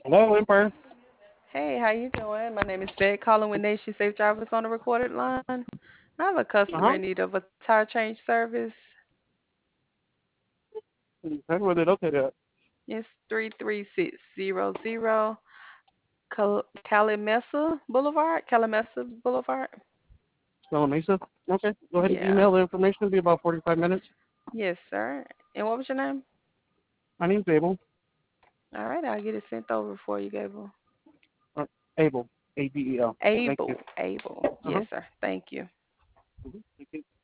Hello, Empire. Hey, how you doing? My name is Beck, calling with Nation Safe Drivers on the recorded line. I have a customer Uh-huh. in need of a tire change service. Okay, where they located at? It's 33600 Calimesa Boulevard. Calimesa Boulevard. Stella Mesa. Okay, go ahead and Yeah. email the information. It'll be about 45 minutes. Yes, sir. And what was your name? My name's Abel. All right, I'll get it sent over for you, Gable. Abel. Abel. Thank you. Able. Yes, Uh-huh. sir. Thank you. Thank you.